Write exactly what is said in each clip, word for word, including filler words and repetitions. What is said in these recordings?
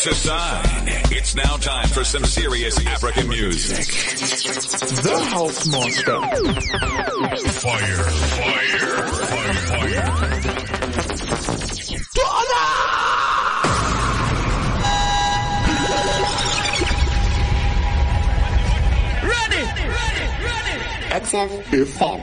Jokes aside, it's now time for some serious African music. The House Monster. Fire, fire, fire, fire. Ready, ready, ready. Active F M.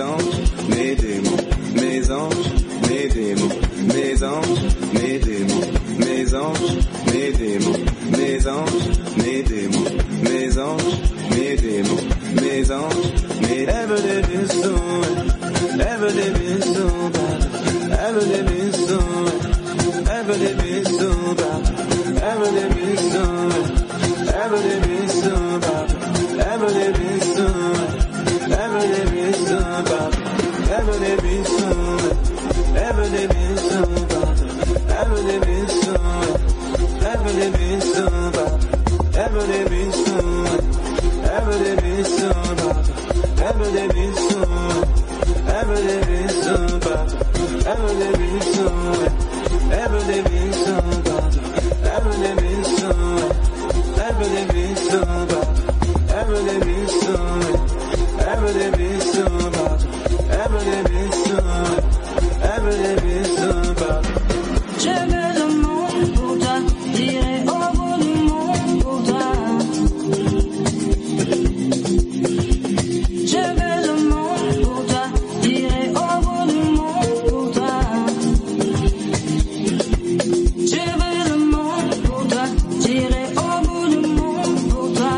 anges, mes démons, mes anges, mes démons, mes anges, mes démons, mes anges, mes démons, mes anges, mes démons, mes anges, mes démons, mes anges, mes ever they been so, ever they been so bad, ever they been so, ever they been so bad, ever they been so, ever they been so bad, ever they been so, ever they been so bad, ever they been so, ever they been so bad, ever they been so, ever they been so bad, ever they been so, ever they been so bad, ever they been so, ever they been so bad, ever they been so, ever they been so bad, ever they been so, ever they been so bad, ever they been so, ever they been so bad, ever they been so, ever they been so bad. Je veux le monde pour toi, j'irai au bout du monde pour toi. Je veux le monde pour toi, j'irai au bout du monde pour toi. Je veux le monde pour toi, j'irai au bout du monde pour toi.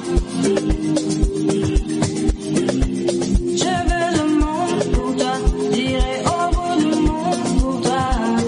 Je veux le monde pour toi, j'irai au bout du monde pour toi.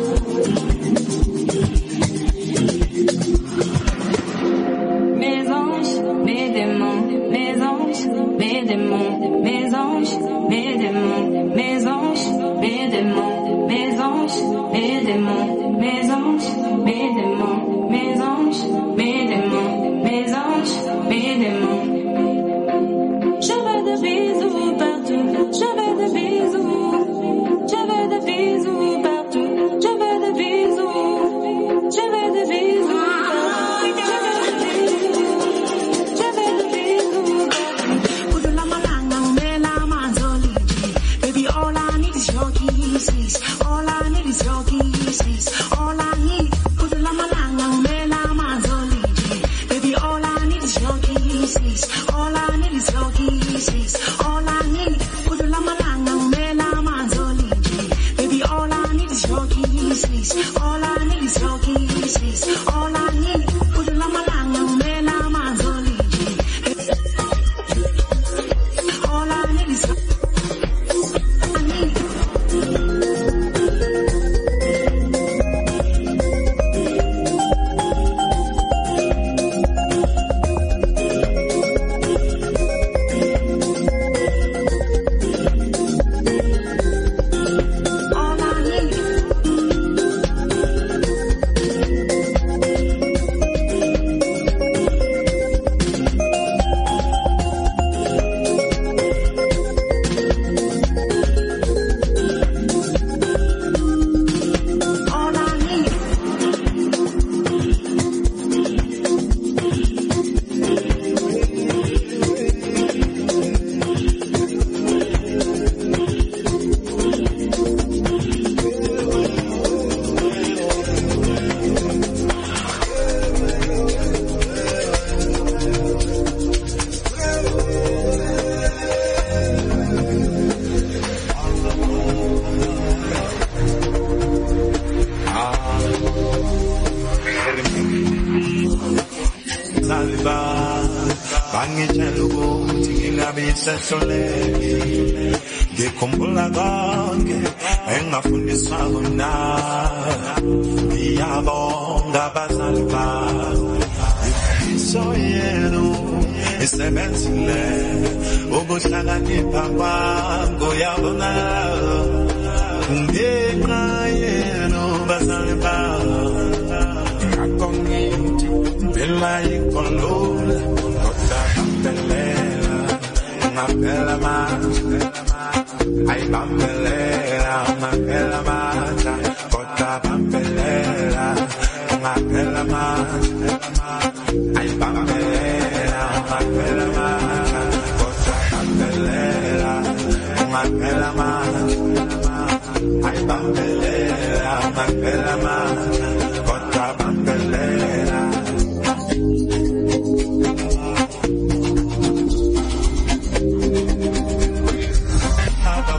Mes anges, mes démons, mes anges, mes démons, mes anges, mes démons, mes anges, mes démons, mes anges, mes démons, mes anges, mes démons, mes anges, mes démons, mes anges, mes démons. Je veux des bisous partout, je veux des bisous, je veux des bisous partout, je veux des bisous, je veux des bisous partout, je veux des bisous partout. Kudula malanga umela manzoliji, baby all I need is your kisses, all I need is your kisses, all I need. Kudula malanga umela manzoliji, baby all I need is your kisses, all I need is your kisses, all I need. Kudula malanga umela manzoliji, baby all I need is your kisses, all I need is your kisses, all I need. Kudula malanga umela manzoliji, all I need is your I need. All I need. All I need. Saliba, bangitshela ukuthi ngingabe sehlulekile, ngikhumbula konke engafundiswa kona. Ngiyabonga abazali bami, imfiso yenu isebenzile, ukuhlakanipha kwami kuyabonga. Ngenxa yenu bazali bami, ngakho ngithi impela ikolula, kodwa bambelela, ngaphela manje. Ay bambelela, ngaphela manje, kodwa bambelela, ngaphela manje. Ay bambelela, ngaphela manje, kodwa bambelela, ngaphela manje. Ay bambelela, ngaphela manje, kodwa bambelela. Abba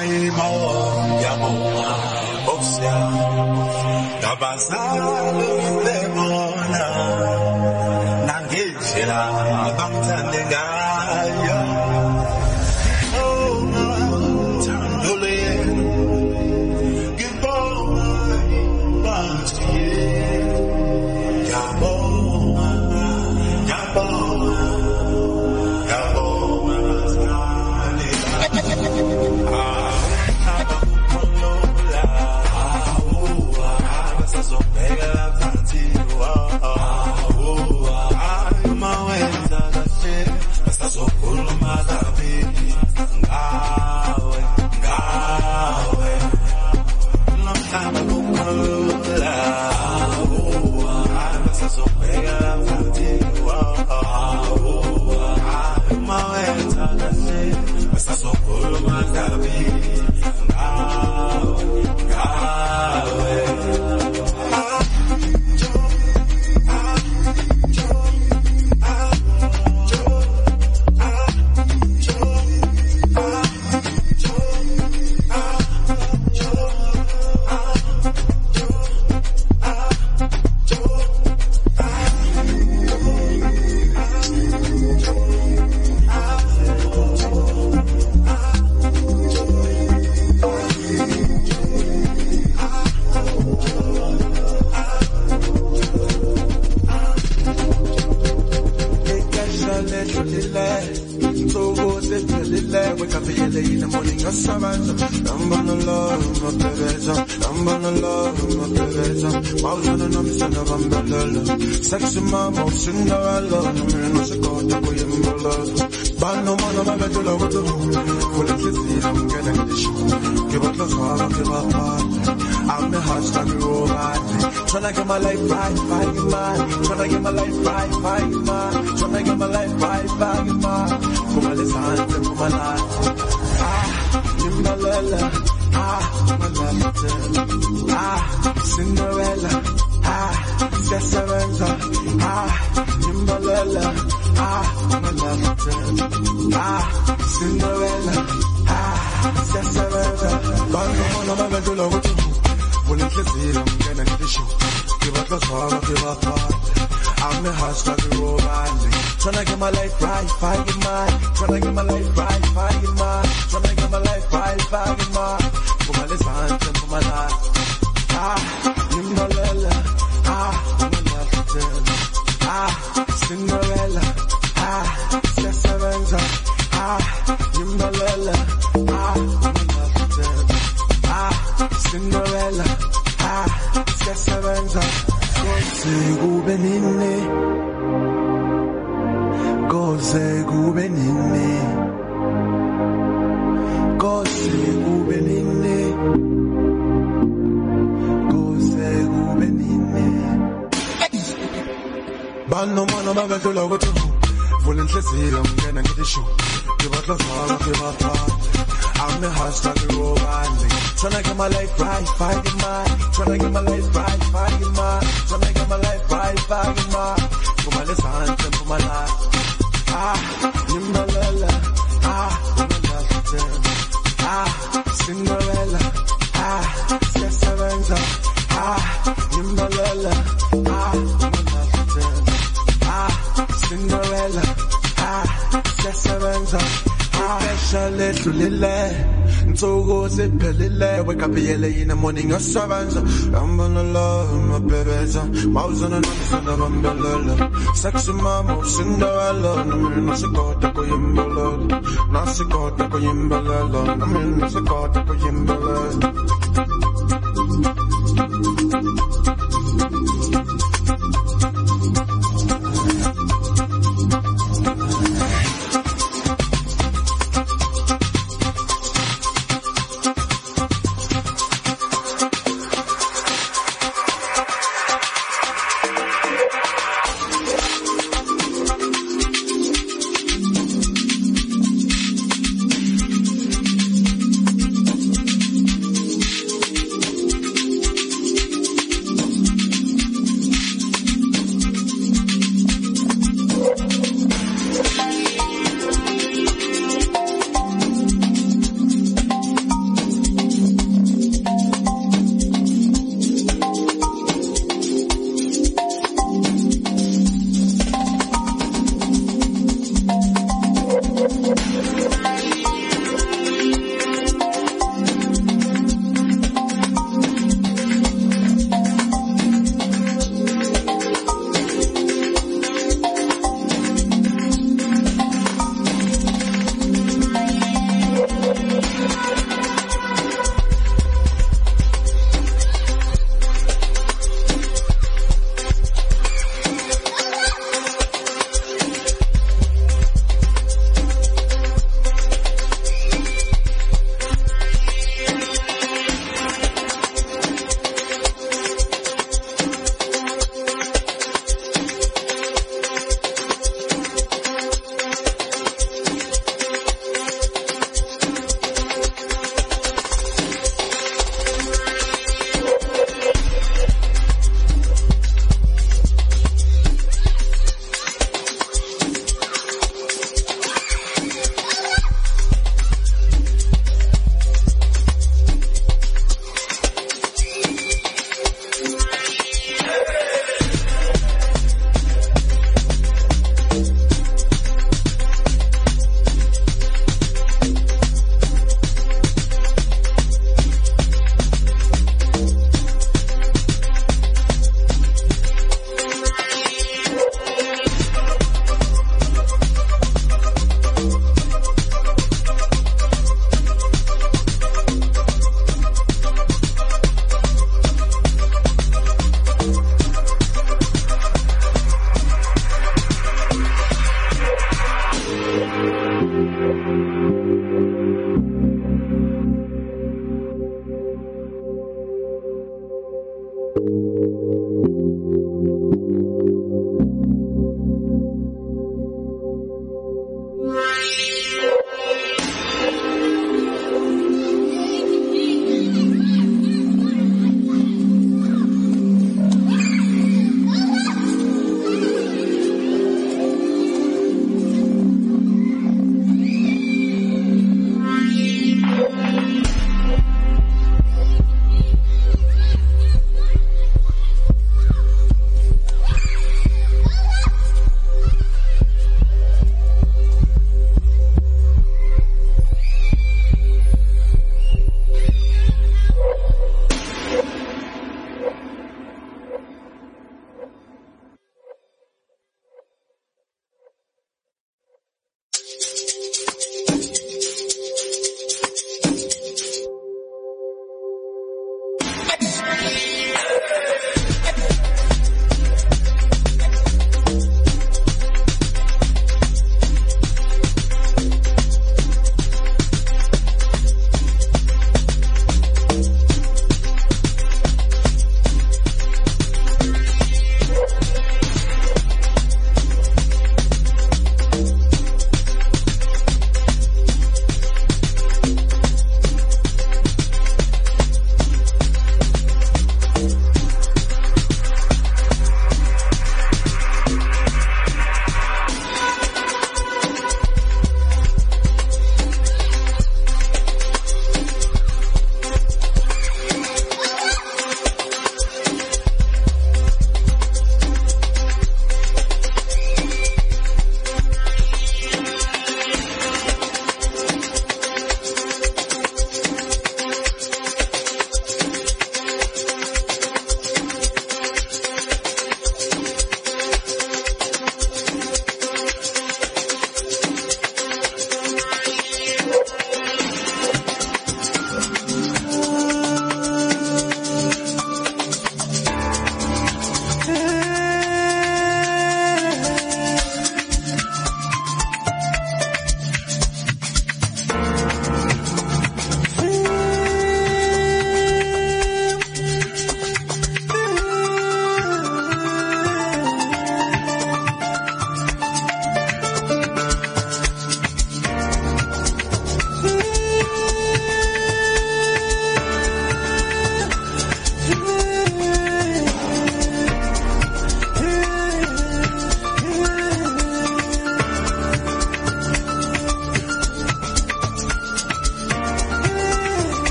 Sexy mama, Cinderella, nasikota ko yimbalala, nasikota ko yimbalala, nasikota ko yimbalala.